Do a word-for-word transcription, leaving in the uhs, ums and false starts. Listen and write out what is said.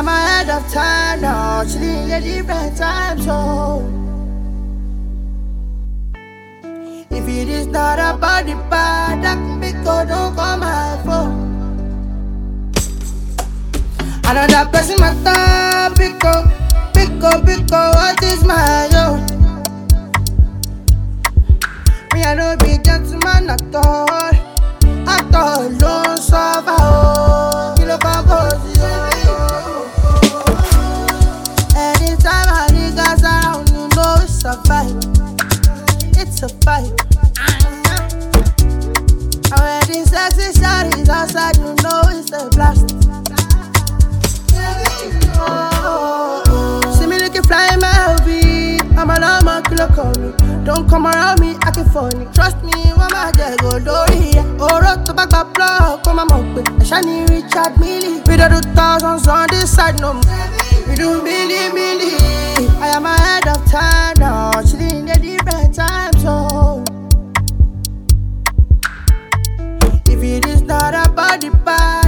am ahead of time now, chilling in a different time zone. If it is not about the bad, that because don't call my phone. Another person matter, pick up, pick up, pick up, what is my own? Me I no be gentleman at all, at all, don't suffer, oh. Kilo compose, anytime I niggas around, you know it's a fight, it's a fight. And when the sexy shawty's outside, you know it's a blast. See me looking flying my L V, I'm an armor killer call me. Don't come around me acting funny. Trust me, when my day go dory. Oro to back back block, come on up. I shiny Richard Millie. We don't do thousands on this side no more. We do milli milli. I am ahead of time now, chilling in a different time zone. If it is not about the past,